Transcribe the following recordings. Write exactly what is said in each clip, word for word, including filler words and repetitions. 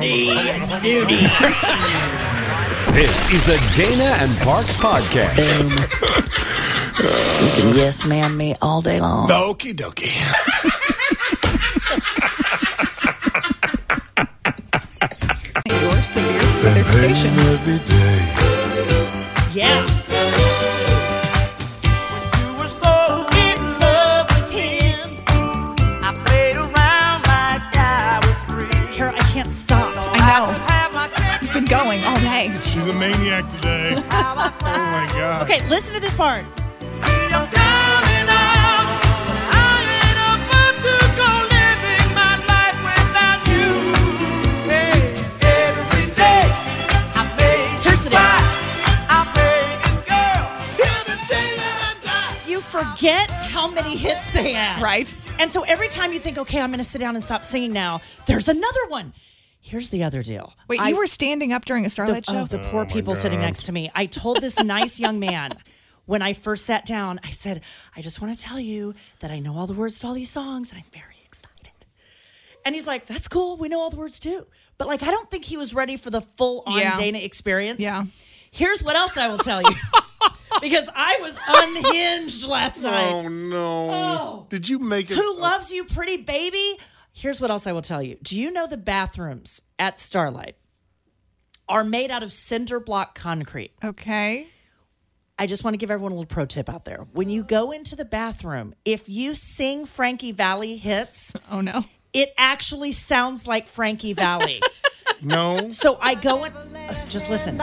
Nudie, nudie. This is the Dana and Parks Podcast. You can yes ma'am me all day long. Okie dokie. Your severe weather station. Every day. Yeah. Kara, I can't stop. I know. You've been going all day. She's a maniac today. Oh my God. Okay, listen to this part. Here's the deal. You forget how many hits they have. Right. And so every time you think, okay, I'm going to sit down and stop singing now, there's another one. Here's the other deal. Wait, I- you were standing up during a Starlight the, show? Oh, the poor Oh, my people sitting God. next to me. I told this nice young man when I first sat down, I said, I just want to tell you that I know all the words to all these songs and I'm very excited. And he's like, that's cool. We know all the words too. But like, I don't think he was ready for the full on Yeah. Dana experience. Yeah. Here's what else I will tell you. Because I was unhinged last night. Oh no. Oh. Did you make it? Who loves you, pretty baby? Here's what else I will tell you. Do you know the bathrooms at Starlight are made out of cinder block concrete? Okay. I just want to give everyone a little pro tip out there. When you go into the bathroom, if you sing Frankie Valli hits, Oh, no. it actually sounds like Frankie Valli. No. So I go in, uh, just listen.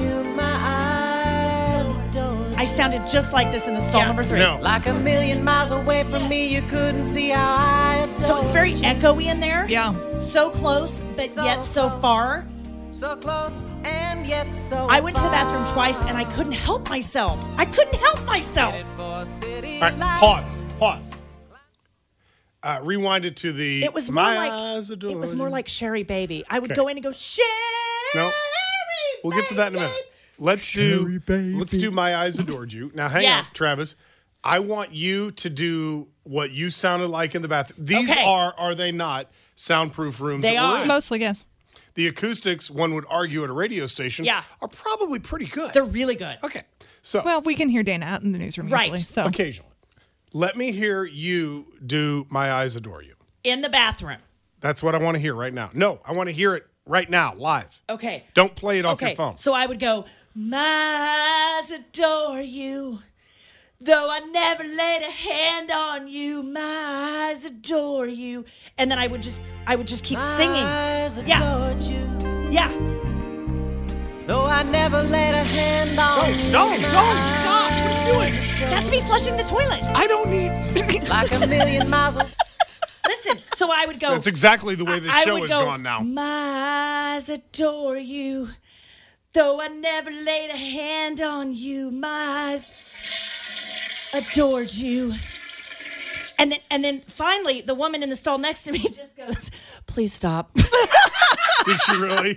I sounded just like this in the stall Yeah. number three. No. Like a million miles away from me, you couldn't see how I adore So it's very echoey in there. Yeah. So close, but So yet so close. far. so close and yet so I went to the far. bathroom twice and I couldn't help myself. I couldn't help myself. For a city All right, like- pause. Pause. Uh, rewind it to the. It was more My like eyes adore it was more you. like Sherry Baby. I would Okay. go in and go Sherry. No. We'll get to that in a minute. Let's do. Let's do My Eyes Adored You. Now, hang Yeah. on, Travis. I want you to do what you sounded like in the bathroom. These Okay. are, are they not, soundproof rooms? They that we're are. in. Mostly, yes. The acoustics, one would argue, at a radio station, Yeah. are probably pretty good. They're really good. okay. So Well, we can hear Dana out in the newsroom Right. usually. So occasionally, let me hear you do My Eyes Adore You. In the bathroom. That's what I want to hear right now. No, I want to hear it right now, live. Okay. Don't play it off Okay. your phone. So I would go, my eyes adore you. Though I never laid a hand on you, my eyes adore you. And then I would just I would just keep singing. Eyes Yeah. adored you, Yeah. though I never laid a hand on you. Don't, don't, stop. What are you doing? That's me flushing the toilet. I don't need. Like a million miles away. Listen. So I would go. That's exactly the way the I show would has go, gone now. My eyes adore you. Though I never laid a hand on you, my eyes adored you. And then and then finally the woman in the stall next to me just goes, please stop. Did she really?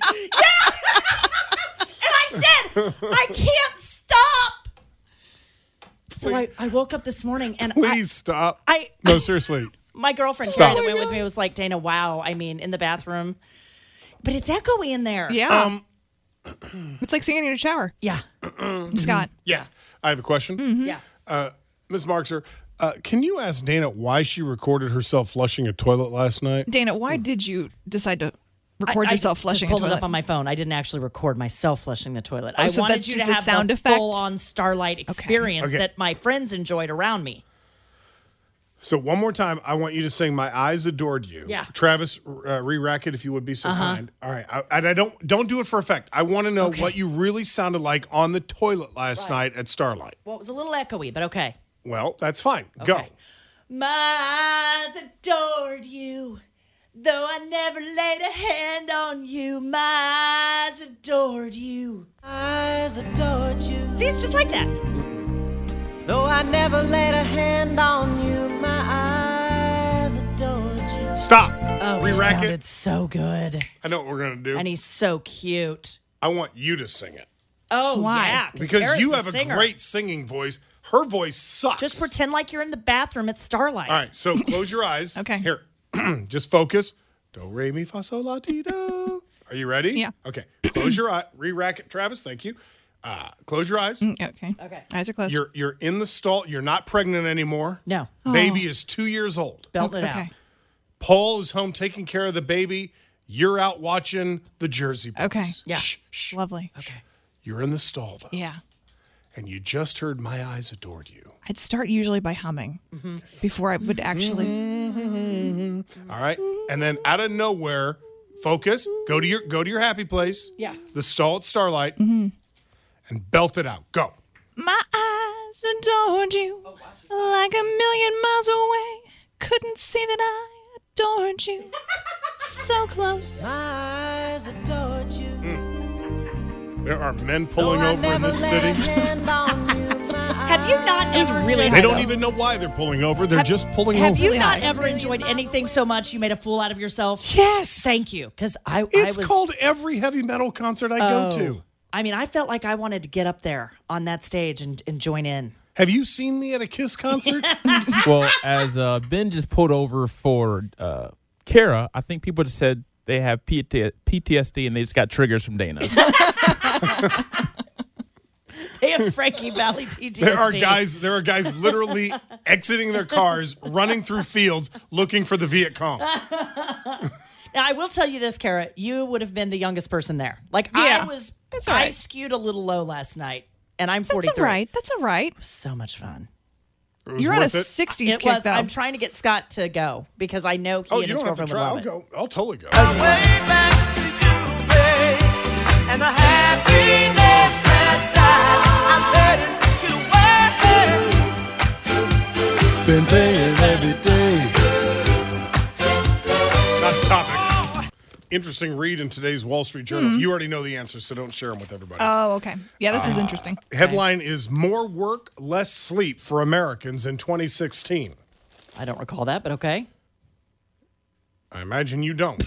And I said, I can't stop. So I, I woke up this morning and Please stop. I, I No, seriously. my girlfriend Stop. Carrie that went with me was like, Dana, wow. I mean, in the bathroom. But it's echoey in there. yeah. Um, It's like singing in a shower. Yeah. Scott. Yes. I have a question. Yeah. Uh, Miz Markser, uh, can you ask Dana why she recorded herself flushing a toilet last night? Dana, why did you decide to record I, yourself I flushing just pulled a it toilet? up on my phone. I didn't actually record myself flushing the toilet. I Oh, so wanted that's you just to a have sound the effect? full-on Starlight experience Okay. that my friends enjoyed around me. So one more time, I want you to sing "My Eyes Adored You." Yeah. Travis, uh, re-rack it if you would be so kind. All right, I, and I don't don't do it for effect. I want to know Okay. what you really sounded like on the toilet last night at Starlight. Well, it was a little echoey, but okay. Well, that's fine. Go. Okay. My eyes adored you. Though I never laid a hand on you, my eyes adored you. Eyes adored you, See, it's just like that. though I never laid a hand on you. My eyes adored you. Stop. Oh, he re-rack sounded it. so good. I know what we're gonna do. And he's so cute. I want you to sing it Oh, Why? yeah. because Kara's you the have a singer. great singing voice. Her voice sucks. Just pretend like you're in the bathroom at Starlight. All right, so close your eyes. Okay. Here, just focus. Do, re, mi, fa, sol, la, ti, do. All Are you ready? Yeah. Okay. Close your eye. Re-rack it, Travis. Thank you. Uh, close your eyes. Mm, Okay. Okay. Eyes are closed. You're you're in the stall. You're not pregnant anymore. No. Baby is two years old. Belt it okay. out. Paul is home taking care of the baby. You're out watching the Jersey Boys. Okay. Yeah. Shh, shh. Lovely. Okay. You're in the stall, though. Yeah. And you just heard My Eyes Adored You. I'd start usually by humming Mm-hmm. before I would actually. All right. And then out of nowhere, focus. Go to your go to your happy place. Yeah. The stall at Starlight. Mm-hmm. And belt it out. Go. My eyes adored you like a million miles away. Couldn't see that I adored you so close. My eyes adored you. There are men pulling Though I over in never this laid a city. hand on you, my Have you not eyes ever really just- They don't even know why they're pulling over. They're just pulling Have over. you Really not high. ever enjoyed anything so much you made a fool out of yourself? Yes. Thank you, because I It's I was called every heavy metal concert I Oh. go to. I mean, I felt like I wanted to get up there on that stage and, and join in. Have you seen me at a Kiss concert? Well, as uh, Ben just pulled over for uh, Kara, I think people just said they have P T S D and they just got triggers from Dana. They have Frankie Valley P T S D. There are guys. There are guys literally exiting their cars, running through fields, looking for the Viet Cong. Now, I will tell you this, Kara. You would have been the youngest person there. Like, Yeah, I was, that's all I right. skewed a little low last night, and I'm That's forty-three. all right. That's all right. So much fun. It was You're on a worth it. sixties It kick, was. though. I'm trying to get Scott to go because I know he Oh, and you his don't have to girlfriend try. would love I'll go. I'll totally go. way back to you, babe, and the happiness that died. I'm letting you away. Been playing every day. Not topic. Interesting read in today's Wall Street Journal. You already know the answers, so don't share them with everybody. Oh, okay. Yeah, this is interesting. Headline is More Work, Less Sleep for Americans in twenty sixteen. it. I don't recall that, but okay. I imagine you don't.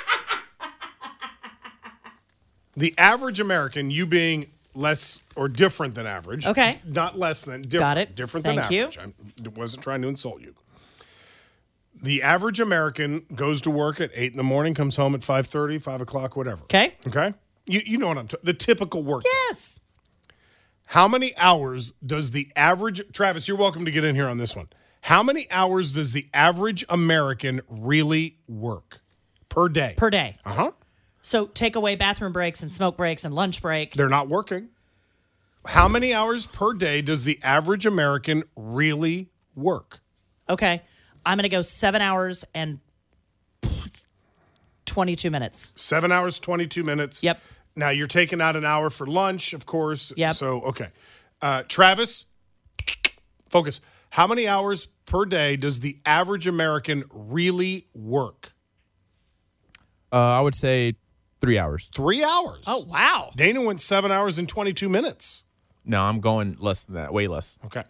The average American, you being less or different than average. Okay. Not less than, different. Got it. Different Thank than you. average. I wasn't trying to insult you. The average American goes to work at eight in the morning, comes home at five thirty, five o'clock, whatever. Okay. Okay? You, you know what I'm talking The typical work. Yes. How many hours does the average, Travis, you're welcome to get in here on this one. How many hours does the average American really work per day? Per day. Uh huh. So take away bathroom breaks and smoke breaks and lunch break. They're not working. How many hours per day does the average American really work? Okay. I'm going to go seven hours and twenty-two minutes. Seven hours, twenty-two minutes. Yep. Now you're taking out an hour for lunch, of course. Yep. So, okay. Uh, Travis, focus. How many hours per day does the average American really work? Uh, I would say three hours. Three hours. Oh, wow. Dana went seven hours and twenty-two minutes. No, I'm going less than that, way less. Okay.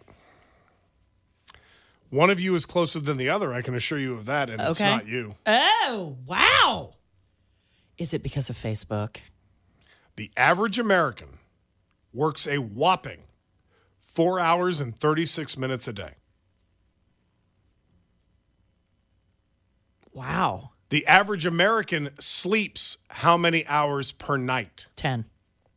One of you is closer than the other. I can assure you of that, and it's Okay. not you. Oh, wow. Is it because of Facebook? The average American works a whopping four hours and thirty-six minutes a day. Wow. The average American sleeps how many hours per night? ten.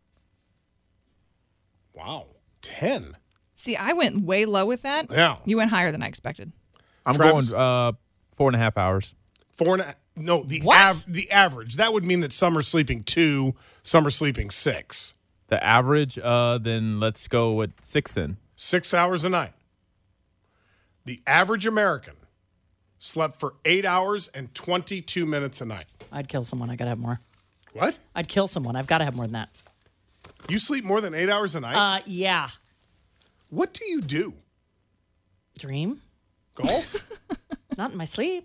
Wow. ten. See, I went way low with that. Yeah. You went higher than I expected. I'm Travis? going uh, four and a half hours. Four and a, no, the What? av- the average. That would mean that some are sleeping two, some are sleeping six. The average, uh, then let's go with six then. Six hours a night. The average American slept for eight hours and twenty-two minutes a night. I'd kill someone. I got to have more. What? I'd kill someone. I've got to have more than that. You sleep more than eight hours a night? Uh, yeah. What do you do? Dream? Golf? Not in my sleep.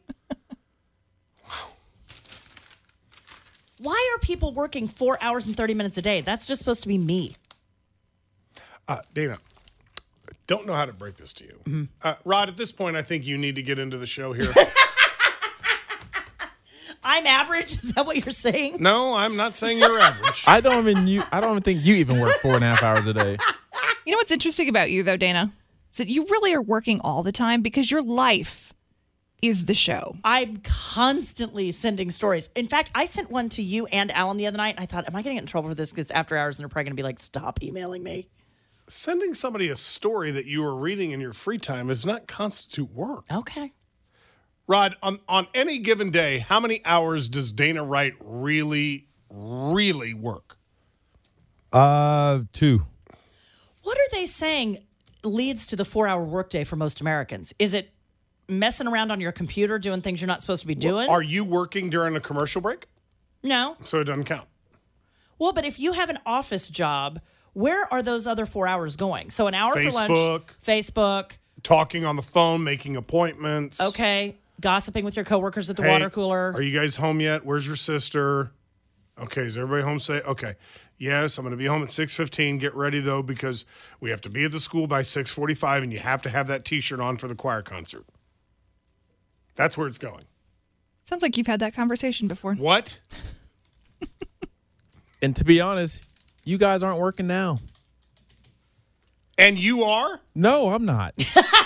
Why are people working four hours and thirty minutes a day? That's just supposed to be me. Uh, Dana, don't know how to break this to you. Mm-hmm. Uh, Rod, at this point, I think you need to get into the show here. I'm average? Is that what you're saying? No, I'm not saying you're average. I don't even you. I don't even think you even work four and a half hours a day. You know what's interesting about you, though, Dana? Is that you really are working all the time because your life is the show. I'm constantly sending stories. In fact, I sent one to you and Alan the other night, and I thought, am I going to get in trouble for this? Because it's after hours, and they're probably going to be like, stop emailing me. Sending somebody a story that you are reading in your free time does not constitute work. Okay. Rod, on, on any given day, how many hours does Dana Wright really, really work? Uh, two. What are they saying leads to the four-hour workday for most Americans? Is it messing around on your computer doing things you're not supposed to be doing? Are you working during a commercial break? No. So it doesn't count. Well, but if you have an office job, where are those other four hours going? So an hour for lunch. Facebook. Facebook. Talking on the phone, making appointments. Okay. Gossiping with your coworkers at the Hey, water cooler. Are you guys home yet? Where's your sister? Okay, is everybody home safe? Okay. Yes, I'm going to be home at six fifteen. Get ready, though, because we have to be at the school by six forty-five, and you have to have that T-shirt on for the choir concert. That's where it's going. Sounds like you've had that conversation before. What? And to be honest, you guys aren't working now. And you are? No, I'm not.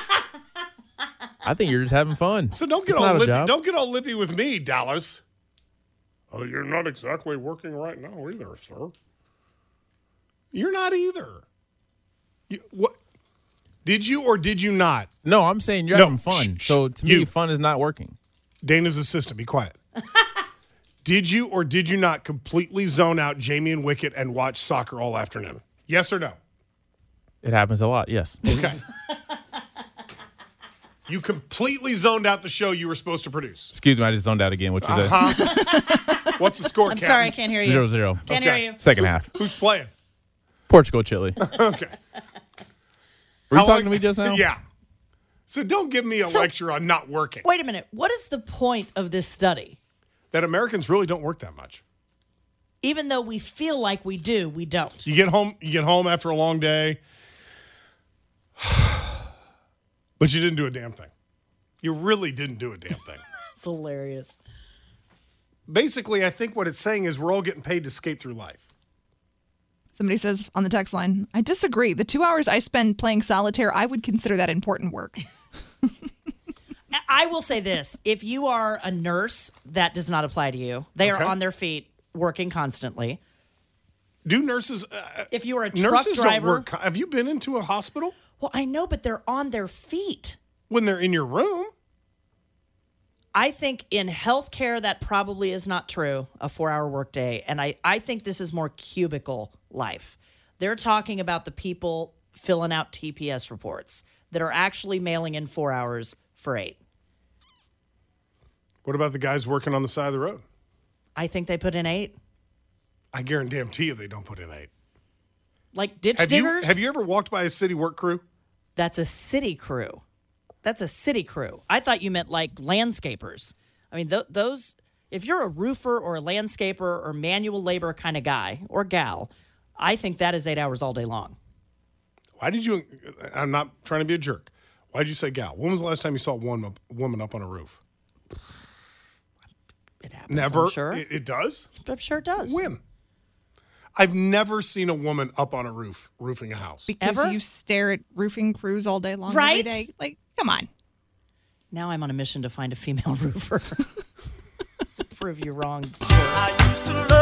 I think you're just having fun. So don't get It's all not a lippy, job. don't get all lippy with me, Dallas. Oh, you're not exactly working right now either, sir. You're not either. You, what? Did you or did you not? No, I'm saying you're No, having fun. shh, so to you. me, fun is not working. Dana's assistant, be quiet. Did you or did you not completely zone out Jamie and Wicket and watch soccer all afternoon? Yes or no? It happens a lot, yes. Okay. You completely zoned out the show you were supposed to produce. Excuse me, I just zoned out again. What you said? Uh-huh. What's the score, I'm Captain? sorry, I can't hear you. Zero zero. Can't Okay. hear you. Second half. Who's playing? Portugal, Chile. Okay. Were you How talking long- to me just now? Yeah. So don't give me a So- lecture on not working. Wait a minute. What is the point of this study? That Americans really don't work that much. Even though we feel like we do, we don't. You get home, you get home after a long day, but you didn't do a damn thing. You really didn't do a damn thing. It's hilarious. Basically, I think what it's saying is we're all getting paid to skate through life. Somebody says on the text line, I disagree. The two hours I spend playing solitaire, I would consider that important work. I will say this. If you are a nurse, that does not apply to you. They Okay. are on their feet working constantly. Do nurses? Uh, If you are a truck nurses driver. don't work. Have you been into a hospital Well, I know, but they're on their feet. when they're in your room? I think in healthcare, that probably is not true, a four-hour workday. And I, I think this is more cubicle life. They're talking about the people filling out T P S reports that are actually mailing in four hours for eight. What about the guys working on the side of the road? I think they put in eight. I guarantee you they don't put in eight. Like ditch Have you, diggers? have you ever walked by a city work crew? That's a city crew. That's a city crew. I thought you meant like landscapers. I mean, th- those, if you're a roofer or a landscaper or manual labor kind of guy or gal, I think that is eight hours all day long. Why did you? I'm not trying to be a jerk. Why did you say gal? When was the last time you saw one up- woman up on a roof? It happens, Never. I'm sure. It, it does? I'm sure it does. When? I've never seen a woman up on a roof roofing a house. Because Ever? you stare at roofing crews all day long Right? every day. Like, come on. Now I'm on a mission to find a female roofer. Just to prove you wrong. Jerk. I used to love